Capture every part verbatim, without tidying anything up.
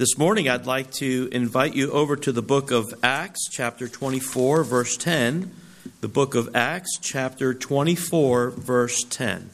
This morning I'd like to invite you over to the book of Acts, chapter twenty-four, verse ten. The book of Acts, chapter twenty-four, verse ten.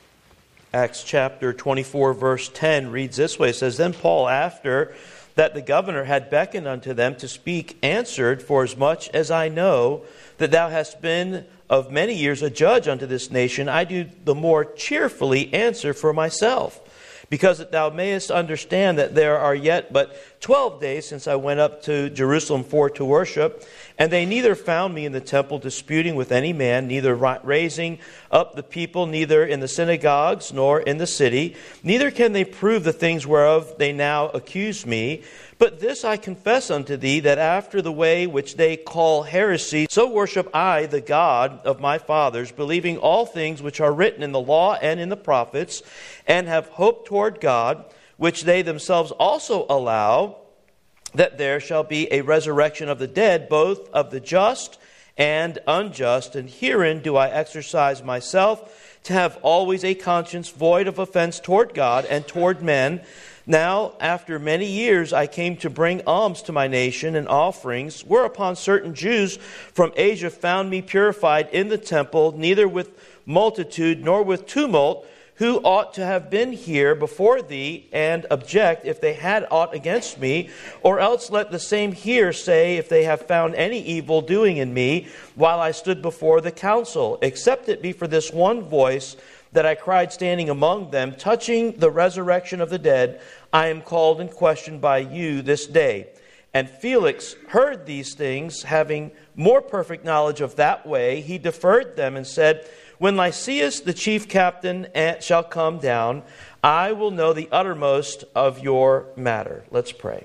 Acts chapter twenty-four, verse ten reads this way. It says, "Then Paul, after that the governor had beckoned unto them to speak, answered, Forasmuch as I know that thou hast been of many years a judge unto this nation, I do the more cheerfully answer for myself. Because that thou mayest understand that there are yet but twelve days since I went up to Jerusalem for to worship, and they neither found me in the temple disputing with any man, neither raising up the people, neither in the synagogues, nor in the city. Neither can they prove the things whereof they now accuse me. But this I confess unto thee, that after the way which they call heresy, so worship I the God of my fathers, believing all things which are written in the law and in the prophets, and have hope toward God, which they themselves also allow, that there shall be a resurrection of the dead, both of the just and unjust. And herein do I exercise myself, to have always a conscience void of offense toward God and toward men. Now, after many years, I came to bring alms to my nation and offerings, whereupon certain Jews from Asia found me purified in the temple, neither with multitude nor with tumult, who ought to have been here before thee, and object if they had aught against me, or else let the same here say if they have found any evil doing in me, while I stood before the council, except it be for this one voice that I cried standing among them, touching the resurrection of the dead, I am called and questioned by you this day. And Felix heard these things, having more perfect knowledge of that way, he deferred them and said, When Lysias the chief captain shall come down, I will know the uttermost of your matter." Let's pray.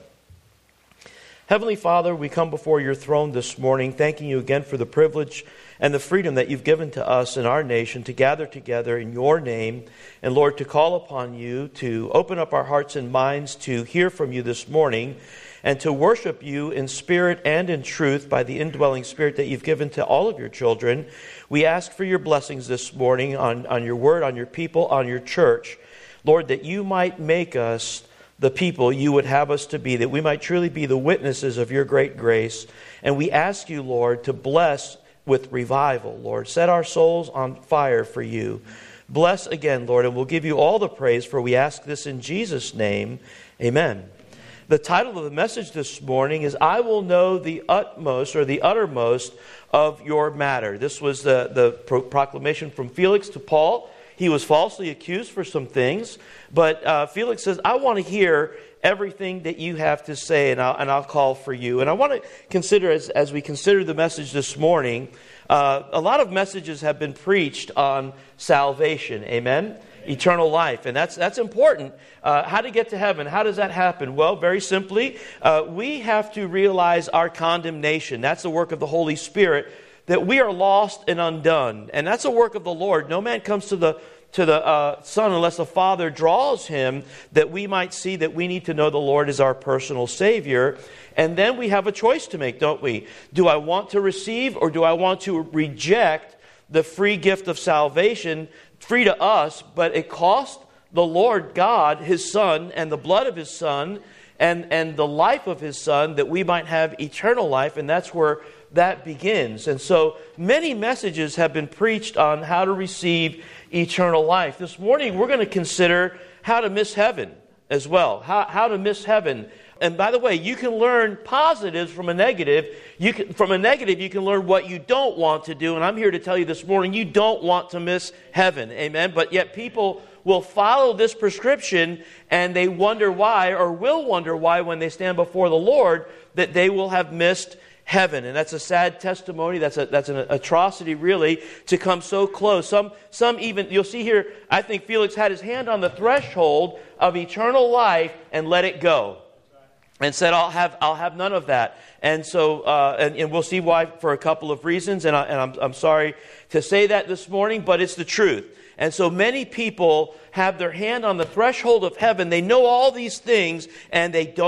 Heavenly Father, we come before your throne this morning, thanking you again for the privilege and the freedom that you've given to us in our nation to gather together in your name. And Lord, to call upon you to open up our hearts and minds to hear from you this morning and to worship you in spirit and in truth by the indwelling spirit that you've given to all of your children. We ask for your blessings this morning on, on your word, on your people, on your church. Lord, that you might make us the people you would have us to be, that we might truly be the witnesses of your great grace. And we ask you, Lord, to bless with revival, Lord. Set our souls on fire for you. Bless again, Lord, and we'll give you all the praise, for we ask this in Jesus' name. Amen. The title of the message this morning is, I will know the utmost or the uttermost of your matter. This was the, the pro- proclamation from Felix to Paul. He was falsely accused for some things, but uh, Felix says, I want to hear everything that you have to say, and I'll, and I'll call for you. And I want to consider, as, as we consider the message this morning, uh, a lot of messages have been preached on salvation, amen? Eternal life, and that's that's important. Uh, how to get to heaven, how does that happen? Well, very simply, uh, we have to realize our condemnation. That's the work of the Holy Spirit, that we are lost and undone. And that's a work of the Lord. No man comes to the to the uh, Son unless the Father draws him, that we might see that we need to know the Lord as our personal Savior. And then we have a choice to make, don't we? Do I want to receive, or do I want to reject the free gift of salvation, free to us, but it cost the Lord God, His Son, and the blood of His Son, and, and the life of His Son, that we might have eternal life, and that's where that begins. And so many messages have been preached on how to receive eternal life. This morning we're going to consider how to miss heaven as well. How, how to miss heaven. And by the way, you can learn positives from a negative. You can, from a negative, you can learn what you don't want to do. And I'm here to tell you this morning, you don't want to miss heaven. Amen. But yet people will follow this prescription, and they wonder why, or will wonder why, when they stand before the Lord, that they will have missed heaven. And that's a sad testimony. That's a, that's an atrocity, really, to come so close. Some, some even, you'll see here, I think Felix had his hand on the threshold of eternal life and let it go. And said, I'll have I'll have none of that. And so, uh, and, and we'll see why for a couple of reasons. And, I, and I'm, I'm sorry to say that this morning, but it's the truth. And so many people have their hand on the threshold of heaven. They know all these things, and they don't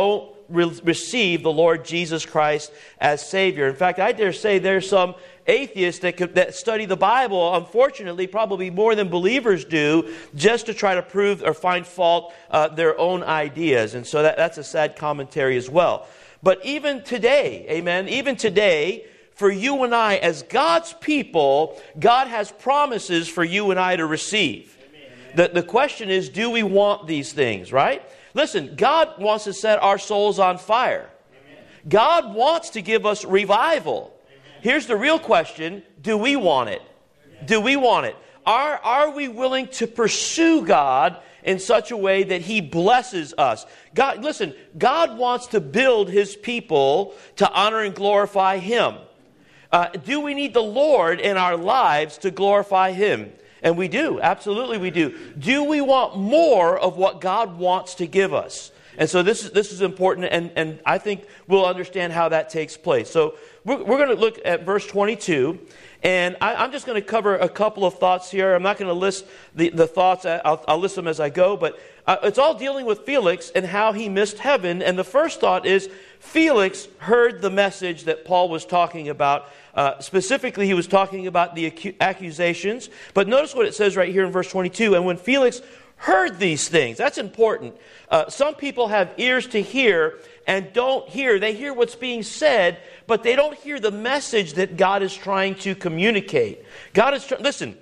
re- receive the Lord Jesus Christ as Savior. In fact, I dare say there's some atheists that could, that study the Bible, unfortunately, probably more than believers do, just to try to prove or find fault uh, their own ideas. And so that, that's a sad commentary as well. But even today, amen, even today, for you and I, as God's people, God has promises for you and I to receive. Amen. The, the question is, do we want these things, right? Listen, God wants to set our souls on fire. Amen. God wants to give us revival. Amen. Here's the real question, do we want it? Amen. Do we want it? Are, are we willing to pursue God in such a way that He blesses us? God, listen, God wants to build His people to honor and glorify Him. Uh, do we need the Lord in our lives to glorify Him? And we do. Absolutely we do. Do we want more of what God wants to give us? And so this is this is important, and, and I think we'll understand how that takes place. So we're, we're going to look at verse twenty-two, and I, I'm just going to cover a couple of thoughts here. I'm not going to list the, the thoughts. I'll, I'll list them as I go, but uh, it's all dealing with Felix and how he missed heaven. And the first thought is Felix heard the message that Paul was talking about. Uh, specifically, he was talking about the acu- accusations. But notice what it says right here in verse twenty-two. And when Felix heard these things, that's important. Uh, some people have ears to hear and don't hear. They hear what's being said, but they don't hear the message that God is trying to communicate. God is trying, listen,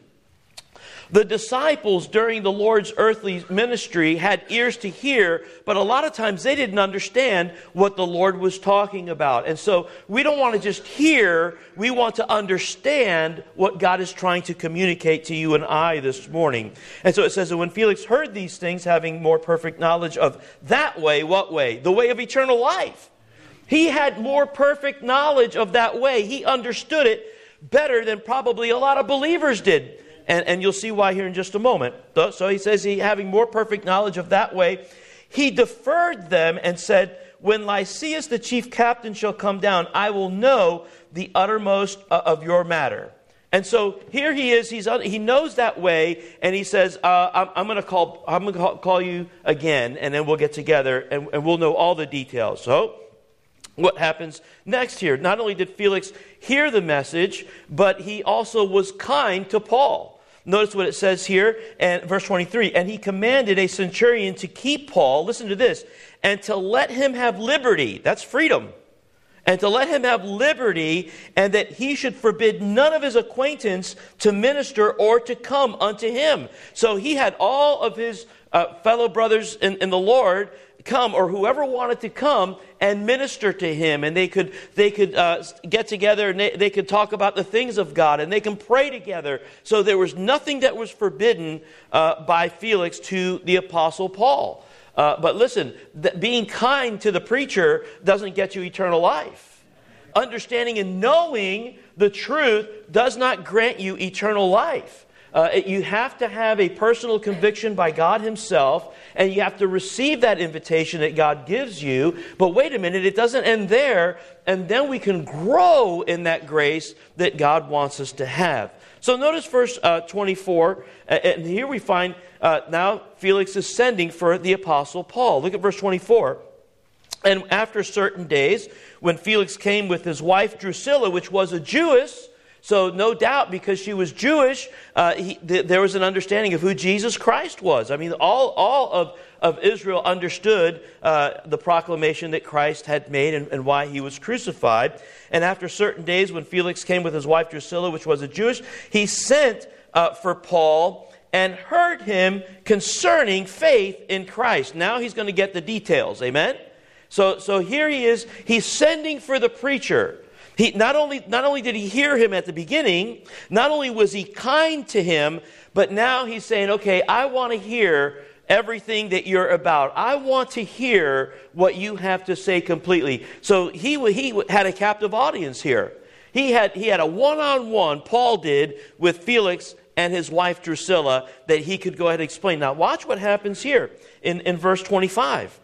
the disciples during the Lord's earthly ministry had ears to hear, but a lot of times they didn't understand what the Lord was talking about. And so we don't want to just hear, we want to understand what God is trying to communicate to you and I this morning. And so it says that when Felix heard these things, having more perfect knowledge of that way, what way? The way of eternal life. He had more perfect knowledge of that way. He understood it better than probably a lot of believers did. And, and you'll see why here in just a moment. So he says, he having more perfect knowledge of that way, he deferred them and said, when Lysias the chief captain shall come down, I will know the uttermost of your matter. And so here he is, he's, he knows that way, and he says, uh, I'm, I'm going to call I'm going to call you again, and then we'll get together, and, and we'll know all the details. So what happens next here? Not only did Felix hear the message, but he also was kind to Paul. Notice what it says here in verse twenty-three. And he commanded a centurion to keep Paul, listen to this, and to let him have liberty. That's freedom. And to let him have liberty, and that he should forbid none of his acquaintance to minister or to come unto him. So he had all of his uh, fellow brothers in, in the Lord come, or whoever wanted to come and minister to him, and they could they could uh, get together, and they, they could talk about the things of God, and they can pray together. So there was nothing that was forbidden uh, by Felix to the Apostle Paul. Uh, but listen, th- being kind to the preacher doesn't get you eternal life. Understanding and knowing the truth does not grant you eternal life. Uh, you have to have a personal conviction by God Himself, and you have to receive that invitation that God gives you. But wait a minute, it doesn't end there, and then we can grow in that grace that God wants us to have. So notice verse uh, twenty-four, and here we find uh, now Felix is sending for the Apostle Paul. Look at verse twenty-four. And after certain days, when Felix came with his wife Drusilla, which was a Jewess, so no doubt, because she was Jewish, uh, he, th- there was an understanding of who Jesus Christ was. I mean, all, all of, of Israel understood uh, the proclamation that Christ had made and, and why He was crucified. And after certain days, when Felix came with his wife Drusilla, which was a Jewish, he sent uh, for Paul and heard him concerning faith in Christ. Now he's going to get the details. Amen? So, so here he is. He's sending for the preacher. He not only not only did he hear him at the beginning, not only was he kind to him, but now he's saying, okay, I want to hear everything that you're about. I want to hear what you have to say completely. So he he had a captive audience here. He had he had a one-on-one, Paul did, with Felix and his wife Drusilla, that he could go ahead and explain. Now watch what happens here in, in verse twenty-five.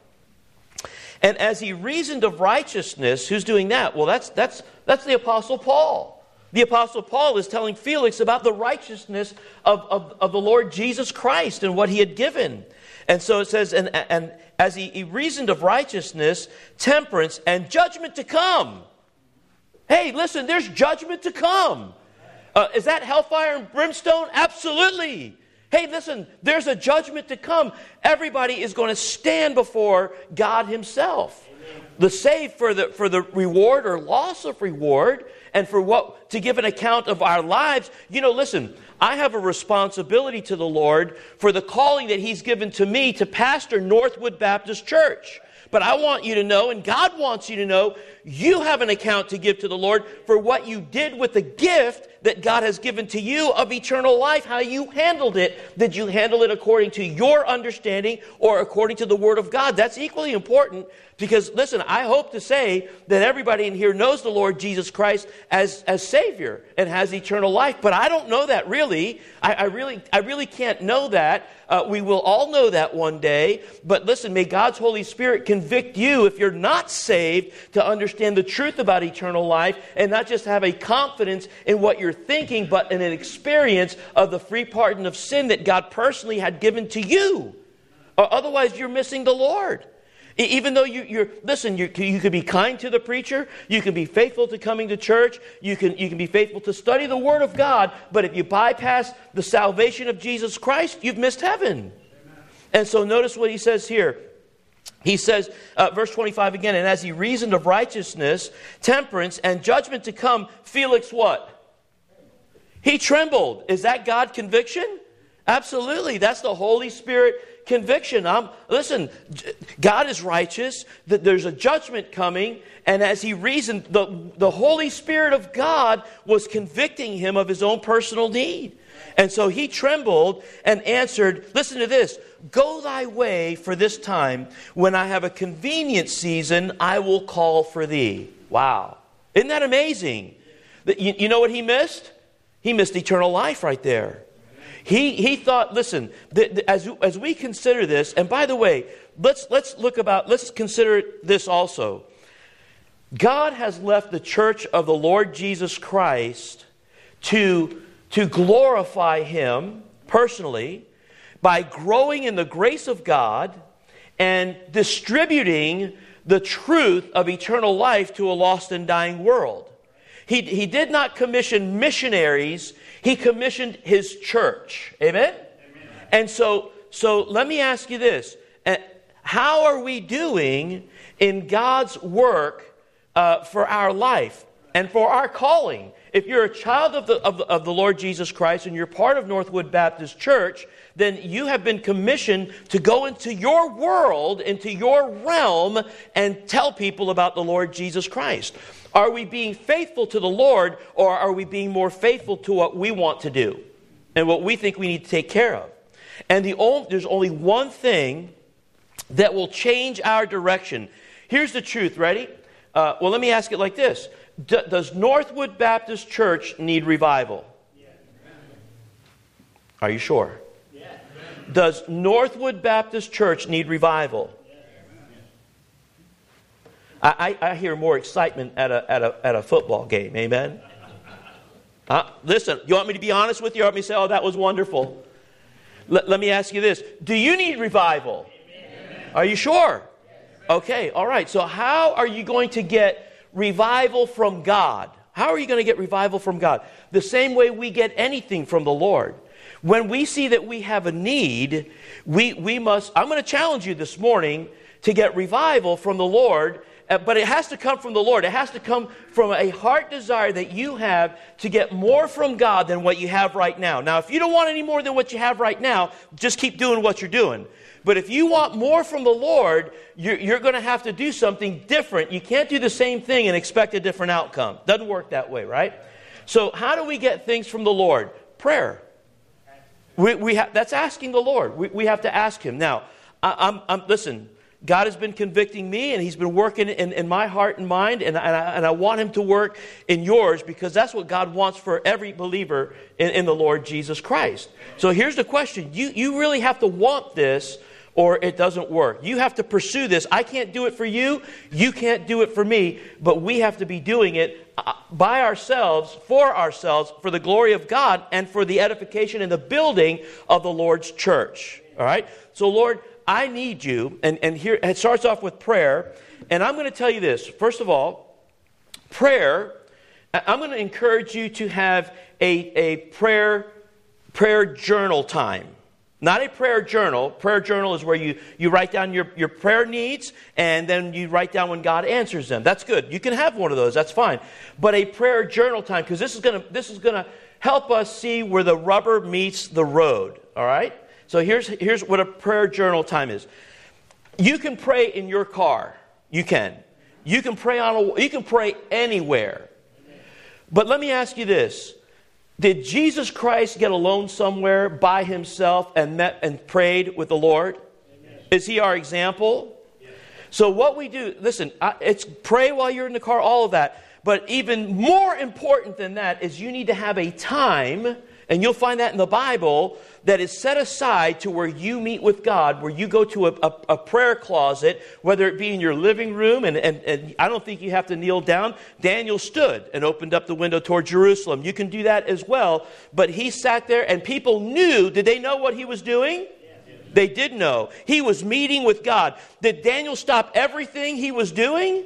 And as he reasoned of righteousness, who's doing that? Well, that's that's that's the Apostle Paul. The Apostle Paul is telling Felix about the righteousness of, of, of the Lord Jesus Christ and what He had given. And so it says, and, and as he, he reasoned of righteousness, temperance, and judgment to come. Hey, listen, there's judgment to come. Uh, is that hellfire and brimstone? Absolutely. Hey, listen, there's a judgment to come. Everybody is going to stand before God himself. The saved for the for the reward or loss of reward, and for what to give an account of our lives. You know, listen, I have a responsibility to the Lord for the calling that he's given to me to pastor Northwood Baptist Church. But I want you to know, and God wants you to know, you have an account to give to the Lord for what you did with the gift that God has given to you of eternal life, how you handled it. Did you handle it according to your understanding or according to the Word of God? That's equally important because, listen, I hope to say that everybody in here knows the Lord Jesus Christ as, as Savior and has eternal life, but I don't know that really. I, I really I really can't know that. Uh, we will all know that one day. But listen, may God's Holy Spirit convict you if you're not saved to understand the truth about eternal life and not just have a confidence in what you're thinking, but in an experience of the free pardon of sin that God personally had given to you. Or otherwise, you're missing the Lord. Even though you, you're, listen, you, you can be kind to the preacher, you can be faithful to coming to church, you can, you can be faithful to study the Word of God, but if you bypass the salvation of Jesus Christ, you've missed heaven. Amen. And so notice what he says here. He says, uh, verse twenty-five again, and as he reasoned of righteousness, temperance, and judgment to come, Felix what? He trembled. Is that God conviction? Absolutely. That's the Holy Spirit conviction. Um, listen, God is righteous, that there's a judgment coming, and as he reasoned, the, the Holy Spirit of God was convicting him of his own personal need. And so he trembled and answered, listen to this, go thy way for this time. When I have a convenient season, I will call for thee. Wow. Isn't that amazing? You, you know what he missed? He missed eternal life right there. He he thought, listen, th- th- as as we consider this, and by the way, let's let's look about, let's consider this also. God has left the church of the Lord Jesus Christ to, to glorify Him personally by growing in the grace of God and distributing the truth of eternal life to a lost and dying world. He, he did not commission missionaries. He commissioned His church. Amen? Amen. And so, so let me ask you this. How are we doing in God's work uh, for our life and for our calling? If you're a child of the, of the, of the Lord Jesus Christ and you're part of Northwood Baptist Church, then you have been commissioned to go into your world, into your realm, and tell people about the Lord Jesus Christ. Are we being faithful to the Lord, or are we being more faithful to what we want to do and what we think we need to take care of? And the only, there's only one thing that will change our direction. Here's the truth. Ready? Uh, well, let me ask it like this. D- does Northwood Baptist Church need revival? Yeah. Are you sure? Yeah. Does Northwood Baptist Church need revival? I, I hear more excitement at a at a at a football game. Amen. Uh, listen, you want me to be honest with you? Or want me to say, "Oh, that was wonderful"? L- let me ask you this: do you need revival? Amen. Are you sure? Okay, all right. So, how are you going to get revival from God? How are you going to get revival from God? The same way we get anything from the Lord. When we see that we have a need, we we must. I'm going to challenge you this morning to get revival from the Lord. But it has to come from the Lord. It has to come from a heart desire that you have to get more from God than what you have right now. Now, if you don't want any more than what you have right now, just keep doing what you're doing. But if you want more from the Lord, you're, you're going to have to do something different. You can't do the same thing and expect a different outcome. Doesn't work that way, right? So how do we get things from the Lord? Prayer. We, we ha- that's asking the Lord. We, we have to ask Him. Now, I, I'm, I'm listen. God has been convicting me, and He's been working in, in my heart and mind, and, and, I, and I want Him to work in yours, because that's what God wants for every believer in, in the Lord Jesus Christ. So here's the question. You, you really have to want this, or it doesn't work. You have to pursue this. I can't do it for you. You can't do it for me. But we have to be doing it by ourselves, for ourselves, for the glory of God, and for the edification and the building of the Lord's church. All right? So, Lord, I need you, and, and here it starts off with prayer, and I'm going to tell you this. First of all, prayer, I'm going to encourage you to have a, a prayer, prayer journal time. Not a prayer journal. Prayer journal is where you, you write down your, your prayer needs, and then you write down when God answers them. That's good. You can have one of those. That's fine. But a prayer journal time, because this is going to this is going to help us see where the rubber meets the road. All right? So here's here's what a prayer journal time is. You can pray in your car. You can. You can pray on a, you can pray anywhere. But let me ask you this. Did Jesus Christ get alone somewhere by himself and met and prayed with the Lord? Amen. Is he our example? Yes. So what we do, listen, it's pray while you're in the car, all of that. But even more important than that is you need to have a time, and you'll find that in the Bible, that is set aside to where you meet with God, where you go to a, a, a prayer closet, whether it be in your living room, and, and, and I don't think you have to kneel down. Daniel stood and opened up the window toward Jerusalem. You can do that as well. But he sat there, and people knew. Did they know what he was doing? They did know. He was meeting with God. Did Daniel stop everything he was doing?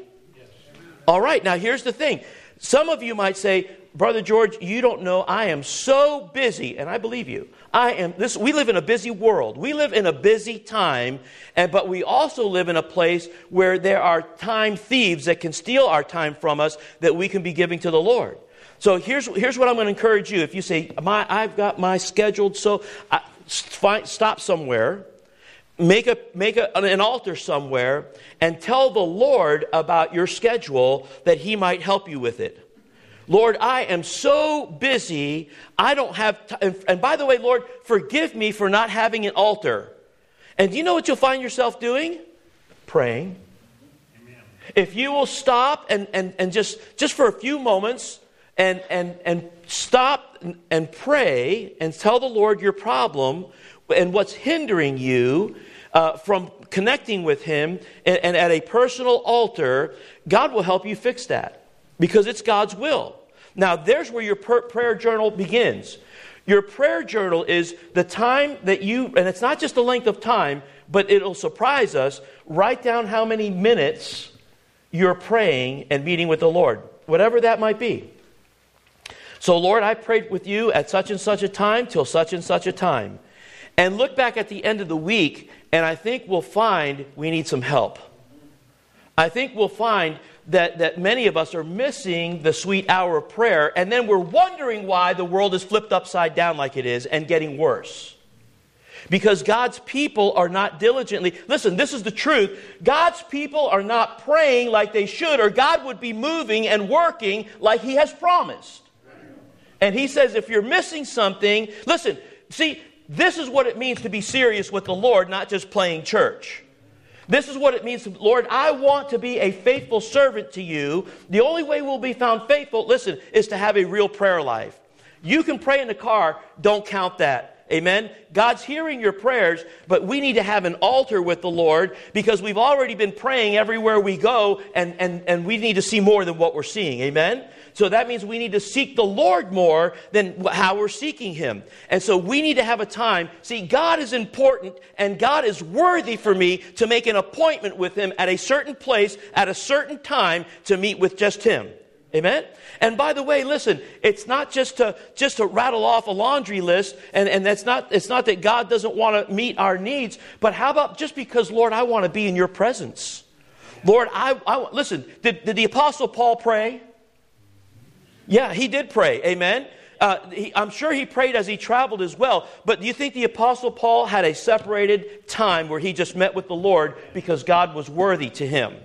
All right, now here's the thing. Some of you might say, Brother George, you don't know, I am so busy, and I believe you. I am this. We live in a busy world. We live in a busy time, and but we also live in a place where there are time thieves that can steal our time from us that we can be giving to the Lord. So here's here's what I'm going to encourage you. If you say, "My, I've got my scheduled," so I, find, stop somewhere. Make a make a, an altar somewhere and tell the Lord about your schedule that He might help you with it. Lord, I am so busy, I don't have time. And by the way, Lord, forgive me for not having an altar. And do you know what you'll find yourself doing? Praying. Amen. If you will stop and, and, and just, just for a few moments and, and, and stop and pray and tell the Lord your problem and what's hindering you uh, from connecting with Him, and, and at a personal altar, God will help you fix that. Because it's God's will. Now, there's where your per- prayer journal begins. Your prayer journal is the time that you, and it's not just the length of time, but it'll surprise us. Write down how many minutes you're praying and meeting with the Lord, whatever that might be. So, Lord, I prayed with you at such and such a time till such and such a time. And look back at the end of the week, and I think we'll find we need some help. I think we'll find that, that many of us are missing the sweet hour of prayer, and then we're wondering why the world is flipped upside down like it is and getting worse. Because God's people are not diligently... Listen, this is the truth. God's people are not praying like they should, or God would be moving and working like He has promised. And He says if you're missing something... Listen, see, this is what it means to be serious with the Lord, not just playing church. This is what it means, Lord, I want to be a faithful servant to you. The only way we'll be found faithful, listen, is to have a real prayer life. You can pray in the car, don't count that. Amen? God's hearing your prayers, but we need to have an altar with the Lord because we've already been praying everywhere we go, and, and, and we need to see more than what we're seeing. Amen? So that means we need to seek the Lord more than how we're seeking Him. And so we need to have a time. See, God is important, and God is worthy for me to make an appointment with Him at a certain place, at a certain time, to meet with just Him. Amen? And by the way, listen, it's not just to just to rattle off a laundry list, and, and that's not it's not that God doesn't want to meet our needs, but how about just because, Lord, I want to be in your presence. Lord, I, I listen, did, did the Apostle Paul pray? Yeah, he did pray. Amen. Uh, he, I'm sure he prayed as he traveled as well. But do you think the Apostle Paul had a separated time where he just met with the Lord because God was worthy to him?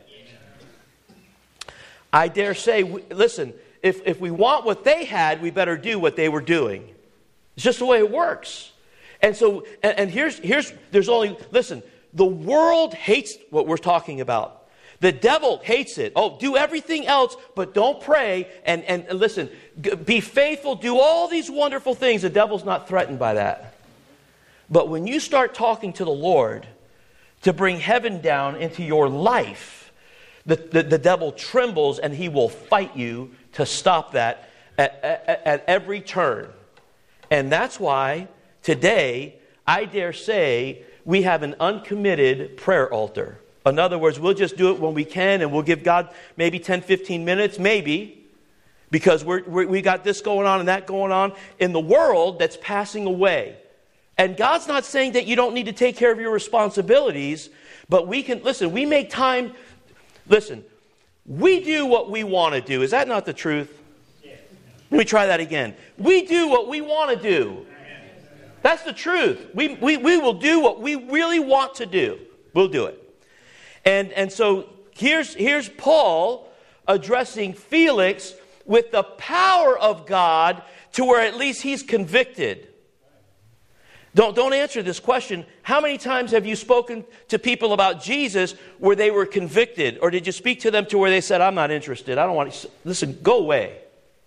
I dare say, listen, if, if we want what they had, we better do what they were doing. It's just the way it works. And so, and, and here's, here's, there's only, listen, the world hates what we're talking about. The devil hates it. Oh, do everything else, but don't pray. And, and, and listen, g- be faithful, do all these wonderful things. The devil's not threatened by that. But when you start talking to the Lord to bring heaven down into your life, the, the, the devil trembles and he will fight you to stop that at, at, at every turn. And that's why today, I dare say, we have an uncommitted prayer altar. In other words, we'll just do it when we can, and we'll give God maybe ten, fifteen minutes, maybe, because we're, we're, we got this going on and that going on in the world that's passing away. And God's not saying that you don't need to take care of your responsibilities, but we can, listen, we make time, listen, we do what we want to do. Is that not the truth? Let me try that again. We do what we want to do. That's the truth. We, we, we will do what we really want to do. We'll do it. And, and so here's, here's Paul addressing Felix with the power of God to where at least he's convicted. Don't, don't answer this question. How many times have you spoken to people about Jesus where they were convicted? Or did you speak to them to where they said, I'm not interested. I don't want to. Listen, go away.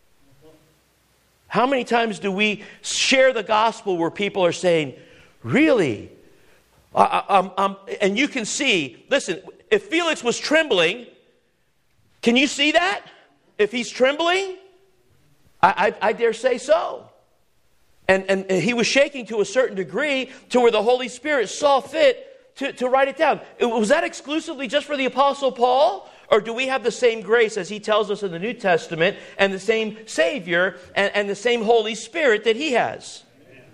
How many times do we share the gospel where people are saying, really? I, I, I'm, I'm, and you can see, listen, if Felix was trembling, can you see that? If he's trembling, I, I, I dare say so. And, and, and he was shaking to a certain degree to where the Holy Spirit saw fit to, to write it down. Was that exclusively just for the Apostle Paul? Or do we have the same grace as he tells us in the New Testament and the same Savior and, and the same Holy Spirit that he has?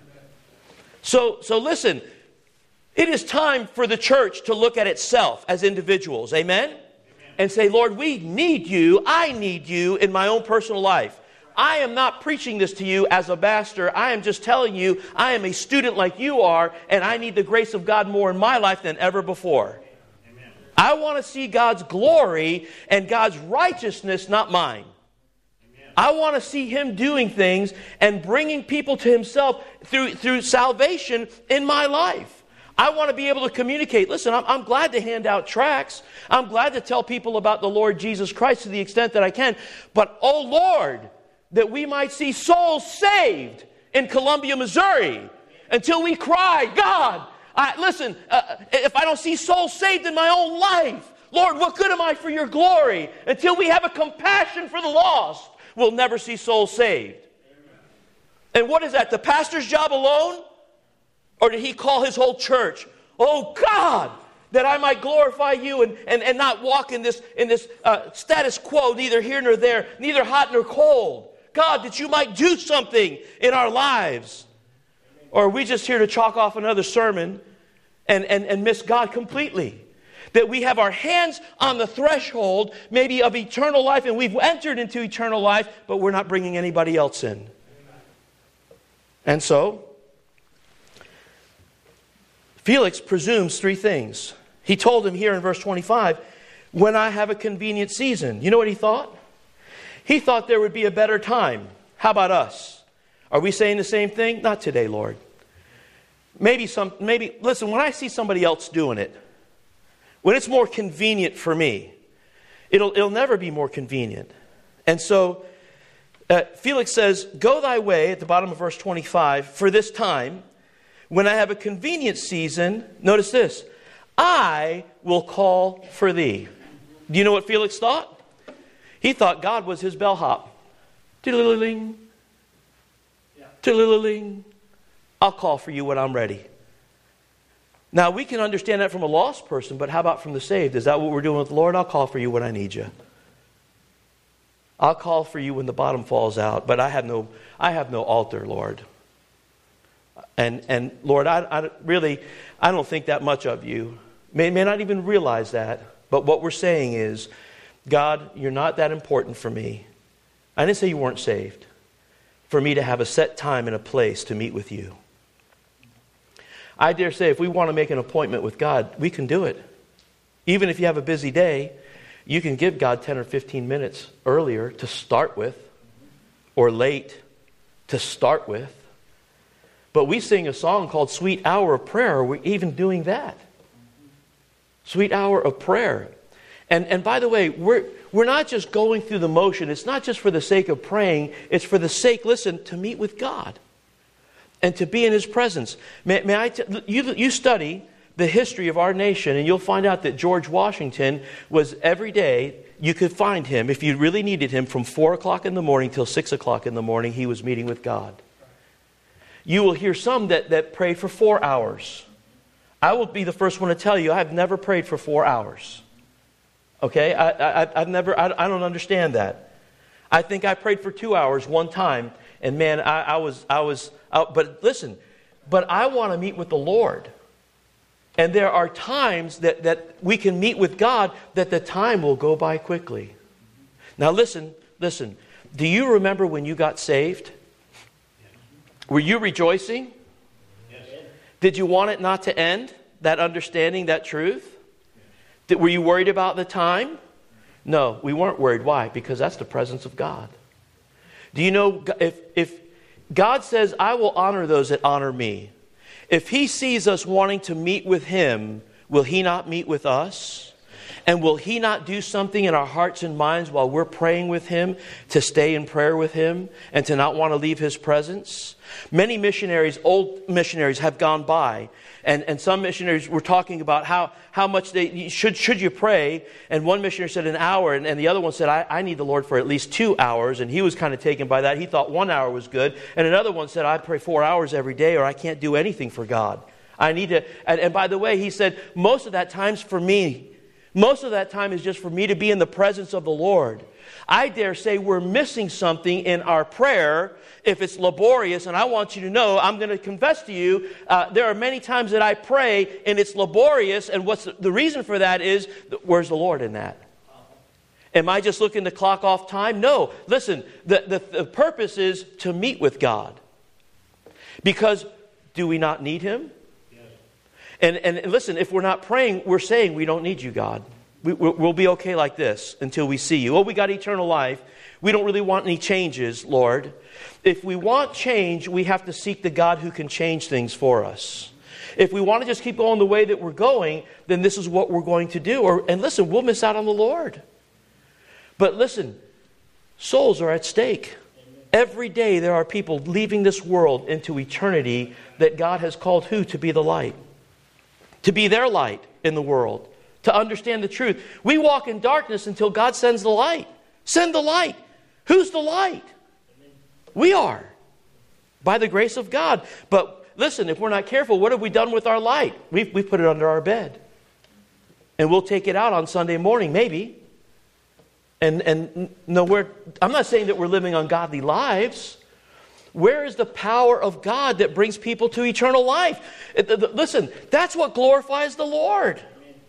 So, so listen, it is time for the church to look at itself as individuals. Amen? Amen? And say, Lord, we need you. I need you in my own personal life. I am not preaching this to you as a pastor. I am just telling you I am a student like you are, and I need the grace of God more in my life than ever before. Amen. I want to see God's glory and God's righteousness, not mine. Amen. I want to see Him doing things and bringing people to Himself through, through salvation in my life. I want to be able to communicate. Listen, I'm, I'm glad to hand out tracts. I'm glad to tell people about the Lord Jesus Christ to the extent that I can. But, oh Lord, that we might see souls saved in Columbia, Missouri, until we cry, God, I, listen, uh, if I don't see souls saved in my own life, Lord, what good am I for your glory? Until we have a compassion for the lost, we'll never see souls saved. Amen. And what is that, the pastor's job alone? Or did he call his whole church? Oh God, that I might glorify you and, and, and not walk in this, in this uh, status quo, neither here nor there, neither hot nor cold. God, that you might do something in our lives. Or are we just here to chalk off another sermon and, and, and miss God completely? That we have our hands on the threshold, maybe of eternal life, and we've entered into eternal life, but we're not bringing anybody else in. And so, Felix presumes three things. He told him here in verse twenty-five, when I have a convenient season. You know what he thought? He thought there would be a better time. How about us? Are we saying the same thing? Not today, Lord. Maybe some, maybe, listen, when I see somebody else doing it, when it's more convenient for me, it'll, it'll never be more convenient. And so, uh, Felix says, go thy way, at the bottom of verse twenty-five, for this time, when I have a convenient season, notice this, I will call for thee. Do you know what Felix thought? He thought God was his bellhop. Tiddle-ling. Tiddle-ling. I'll call for you when I'm ready. Now, we can understand that from a lost person, but how about from the saved? Is that what we're doing with the Lord? I'll call for you when I need you. I'll call for you when the bottom falls out, but I have no, I have no altar, Lord. And, and Lord, I, I really, I don't think that much of you. May, may not even realize that, but what we're saying is, God, you're not that important for me. I didn't say you weren't saved. For me to have a set time and a place to meet with you. I dare say if we want to make an appointment with God, we can do it. Even if you have a busy day, you can give God ten or fifteen minutes earlier to start with, or late to start with. But we sing a song called Sweet Hour of Prayer. Are we even doing that? Sweet Hour of Prayer. And, and by the way, we're, we're not just going through the motion. It's not just for the sake of praying. It's for the sake, listen, to meet with God and to be in His presence. May, may I t- you, you study the history of our nation, and you'll find out that George Washington was every day, you could find him, if you really needed him, from four o'clock in the morning till six o'clock in the morning, he was meeting with God. You will hear some that, that pray for four hours. I will be the first one to tell you, I've never prayed for four hours. Okay? I, I, I've never, I, I don't understand that. I think I prayed for two hours one time, and man, I, I was, I was, out, but listen, but I want to meet with the Lord. And there are times that, that we can meet with God that the time will go by quickly. Now listen, listen. Do you remember when you got saved? Were you rejoicing? Yes. Did you want it not to end? That understanding, that truth? Did, were you worried about the time? No, we weren't worried. Why? Because that's the presence of God. Do you know, if, if God says, I will honor those that honor me. If He sees us wanting to meet with Him, will He not meet with us? And will He not do something in our hearts and minds while we're praying with Him to stay in prayer with Him and to not want to leave His presence? Many missionaries, old missionaries, have gone by. And, and some missionaries were talking about how, how much they should should you pray. And one missionary said an hour. And, and the other one said, I, I need the Lord for at least two hours. And he was kind of taken by that. He thought one hour was good. And another one said, I pray four hours every day or I can't do anything for God. I need to. And, and by the way, he said, most of that time's for me. Most of that time is just for me to be in the presence of the Lord. I dare say we're missing something in our prayer if it's laborious. And I want you to know, I'm going to confess to you, uh, there are many times that I pray and it's laborious. And what's the, the reason for that is, where's the Lord in that? Am I just looking to clock off time? No. Listen, the, the, the purpose is to meet with God. Because do we not need Him? And, and listen, if we're not praying, we're saying we don't need you, God. We, we'll be okay like this until we see you. Oh, we got eternal life. We don't really want any changes, Lord. If we want change, we have to seek the God who can change things for us. If we want to just keep going the way that we're going, then this is what we're going to do. Or, and listen, we'll miss out on the Lord. But listen, souls are at stake. Every day there are people leaving this world into eternity that God has called who to be the light? To be their light in the world. To understand the truth. We walk in darkness until God sends the light. Send the light. Who's the light? We are. By the grace of God. But listen, if we're not careful, what have we done with our light? We've, we've put it under our bed. And we'll take it out on Sunday morning, maybe. And, and no, we're, I'm not saying that we're living ungodly lives. Where is the power of God that brings people to eternal life? Listen, that's what glorifies the Lord.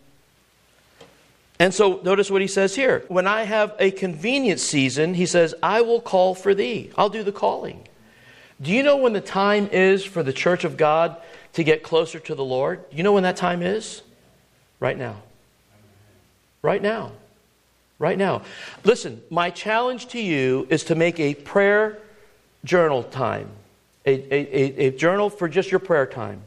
And so notice what he says here. When I have a convenient season, he says, I will call for thee. I'll do the calling. Do you know when the time is for the church of God to get closer to the Lord? Do you know when that time is? Right now. Right now. Right now. Listen, my challenge to you is to make a prayer journal time. A, a, a, a journal for just your prayer time.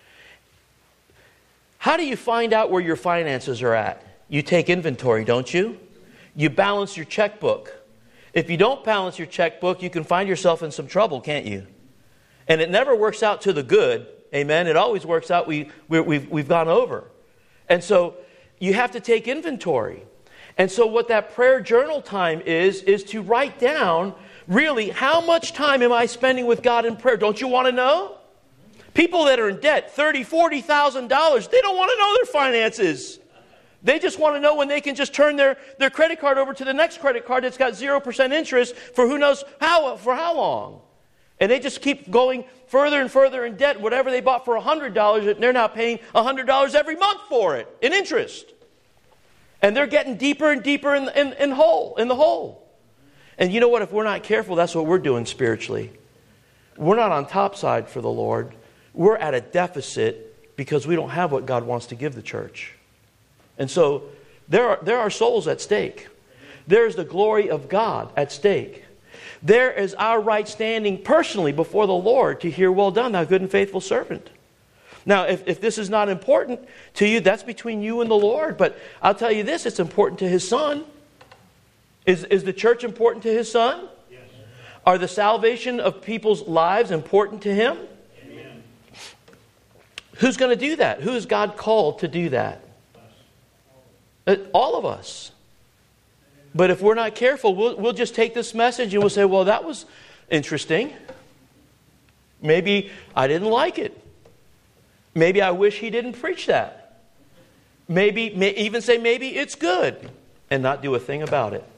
How do you find out where your finances are at? You take inventory, don't you? You balance your checkbook. If you don't balance your checkbook, you can find yourself in some trouble, can't you? And it never works out to the good. Amen. It always works out we, we, we've, we've gone over. And so you have to take inventory. And so what that prayer journal time is, is to write down, really, how much time am I spending with God in prayer? Don't you want to know? People that are in debt, thirty thousand dollars, forty thousand dollars, they don't want to know their finances. They just want to know when they can just turn their, their credit card over to the next credit card that's got zero percent interest for who knows how, for how long. And they just keep going further and further in debt. Whatever they bought for one hundred dollars, they're now paying one hundred dollars every month for it in interest. And they're getting deeper and deeper in, in, in, hole, in the hole. And you know what? If we're not careful, that's what we're doing spiritually. We're not on top side for the Lord. We're at a deficit because we don't have what God wants to give the church. And so there are, there are souls at stake. There is the glory of God at stake. There is our right standing personally before the Lord to hear, well done, thou good and faithful servant. Now, if, if this is not important to you, that's between you and the Lord. But I'll tell you this, it's important to His Son. Is, is the church important to His Son? Yes. Are the salvation of people's lives important to Him? Amen. Who's going to do that? Who is God called to do that? Us. All of us. But if we're not careful, we'll, we'll just take this message and we'll say, well, that was interesting. Maybe I didn't like it. Maybe I wish he didn't preach that. Maybe, may, even say maybe it's good and not do a thing about it.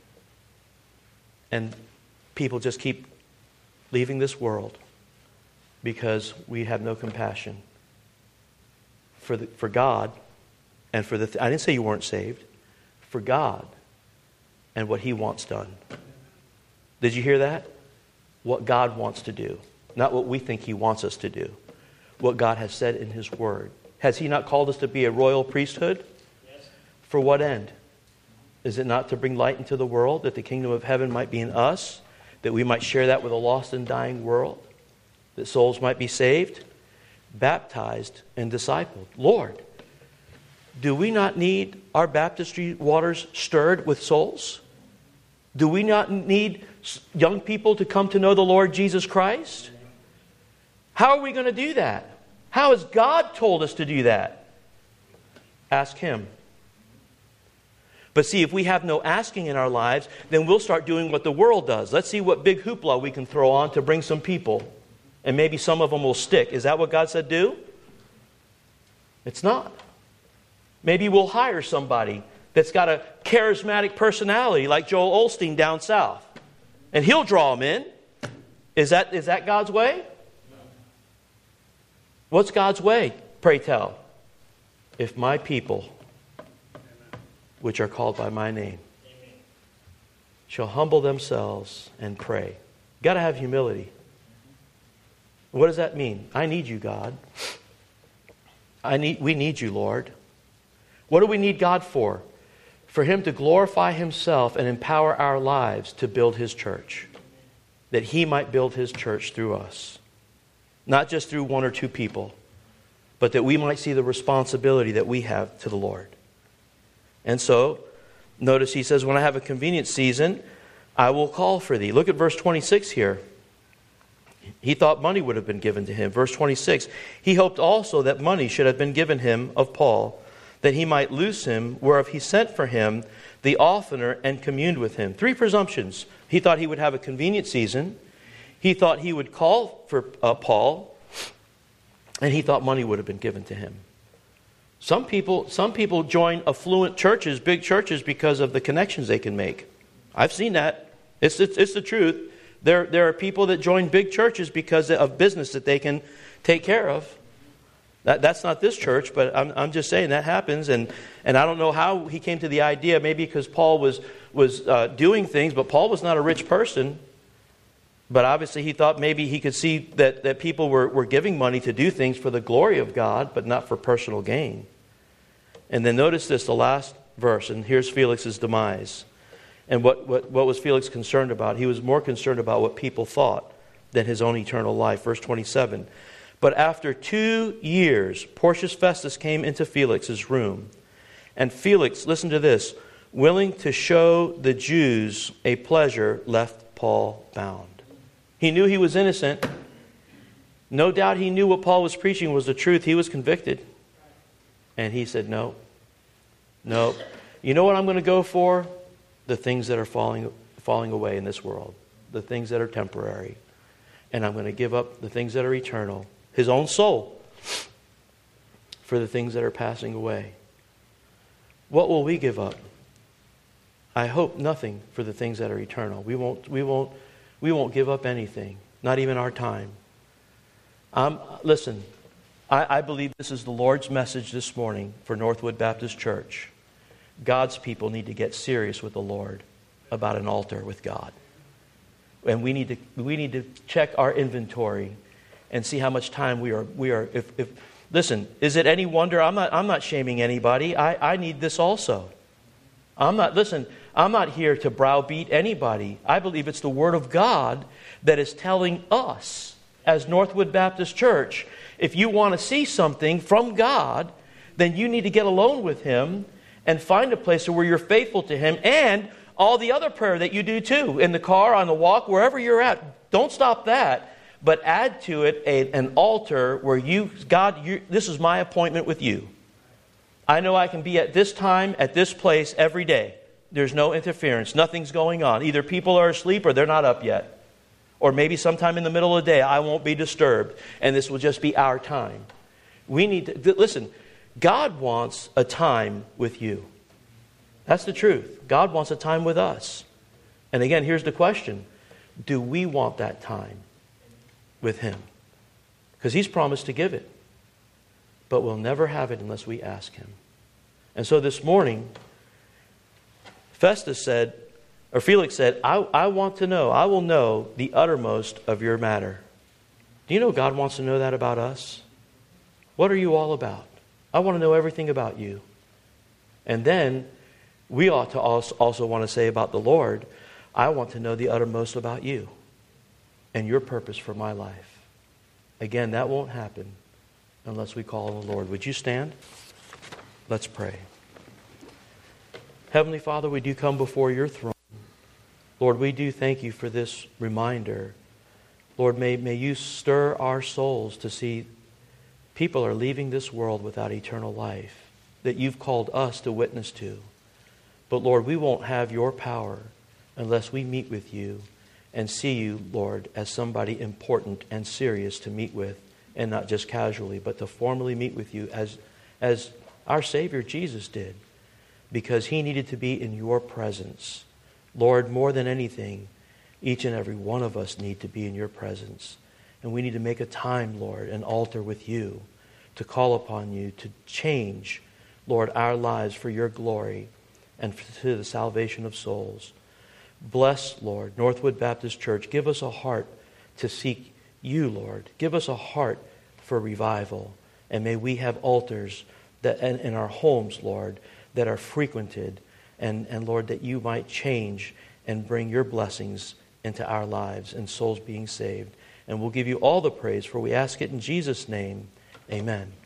And people just keep leaving this world because we have no compassion for the, for God and for the... Th- I didn't say you weren't saved. For God and what he wants done. Did you hear that? What God wants to do. Not what we think he wants us to do. What God has said in his word. Has he not called us to be a royal priesthood? Yes. For what end? Is it not to bring light into the world, that the kingdom of heaven might be in us, that we might share that with a lost and dying world, that souls might be saved, baptized, and discipled? Lord, do we not need our baptistry waters stirred with souls? Do we not need young people to come to know the Lord Jesus Christ? How are we going to do that? How has God told us to do that? Ask him. But see, if we have no asking in our lives, then we'll start doing what the world does. Let's see what big hoopla we can throw on to bring some people. And maybe some of them will stick. Is that what God said do? It's not. Maybe we'll hire somebody that's got a charismatic personality like Joel Osteen down south. And he'll draw them in. Is that, is that God's way? What's God's way, pray tell? If my people, which are called by my name, shall humble themselves and pray. You've got to have humility. What does that mean? I need you, God. I need, we need you, Lord. What do we need God for? For him to glorify himself and empower our lives to build his church. That he might build his church through us. Not just through one or two people, but that we might see the responsibility that we have to the Lord. And so, notice he says, when I have a convenient season, I will call for thee. Look at verse twenty-six here. He thought money would have been given to him. Verse twenty-six, he hoped also that money should have been given him of Paul, that he might loose him, whereof he sent for him the oftener and communed with him. Three presumptions. He thought he would have a convenient season. He thought he would call for uh, Paul, and he thought money would have been given to him. Some people, some people join affluent churches, big churches, because of the connections they can make. I've seen that. It's, it's, it's the truth. There, there are people that join big churches because of business that they can take care of. That, that's not this church, but I'm, I'm just saying that happens. And, and I don't know how he came to the idea, maybe because Paul was, was uh, doing things, but Paul was not a rich person. But obviously he thought maybe he could see that, that people were, were giving money to do things for the glory of God, but not for personal gain. And then notice this, the last verse, and here's Felix's demise. And what, what, what was Felix concerned about? He was more concerned about what people thought than his own eternal life. Verse twenty-seven. But after two years, Porcius Festus came into Felix's room. And Felix, listen to this, willing to show the Jews a pleasure, left Paul bound. He knew he was innocent. No doubt he knew what Paul was preaching was the truth. He was convicted. And he said, no. No. You know what I'm going to go for? The things that are falling, falling away in this world. The things that are temporary. And I'm going to give up the things that are eternal. His own soul. For the things that are passing away. What will we give up? I hope nothing for the things that are eternal. We won't, we won't, we won't give up anything. Not even our time. Um, listen, I, I believe this is the Lord's message this morning for Northwood Baptist Church. God's people need to get serious with the Lord about an altar with God. And we need to we need to check our inventory and see how much time we are we are if, if listen, is it any wonder I'm not I'm not shaming anybody. I, I need this also. I'm not listen, I'm not here to browbeat anybody. I believe it's the Word of God that is telling us as Northwood Baptist Church, if you want to see something from God, then you need to get alone with Him and find a place where you're faithful to Him, and all the other prayer that you do too, in the car, on the walk, wherever you're at. Don't stop that, but add to it a, an altar where you, God, you, this is my appointment with you. I know I can be at this time, at this place every day. There's no interference. Nothing's going on. Either people are asleep or they're not up yet. Or maybe sometime in the middle of the day, I won't be disturbed, and this will just be our time. We need to, th- listen, God wants a time with you. That's the truth. God wants a time with us. And again, here's the question. Do we want that time with Him? Because He's promised to give it. But we'll never have it unless we ask Him. And so this morning, Festus said, or Felix said, I, I want to know, I will know the uttermost of your matter. Do you know God wants to know that about us? What are you all about? I want to know everything about you. And then we ought to also, also want to say about the Lord, I want to know the uttermost about you and your purpose for my life. Again, that won't happen unless we call on the Lord. Would you stand? Let's pray. Heavenly Father, we do come before your throne. Lord, we do thank you for this reminder. Lord, may, may you stir our souls to see people are leaving this world without eternal life that you've called us to witness to. But Lord, we won't have your power unless we meet with you and see you, Lord, as somebody important and serious to meet with, and not just casually, but to formally meet with you as, as our Savior Jesus did, because He needed to be in your presence. Lord, more than anything, each and every one of us need to be in your presence. And we need to make a time, Lord, an altar with you to call upon you to change, Lord, our lives for your glory and to the salvation of souls. Bless, Lord, Northwood Baptist Church. Give us a heart to seek you, Lord. Give us a heart for revival. And may we have altars that in, in our homes, Lord, that are frequented. And, and Lord, that you might change and bring your blessings into our lives and souls being saved. And we'll give you all the praise, for we ask it in Jesus' name. Amen.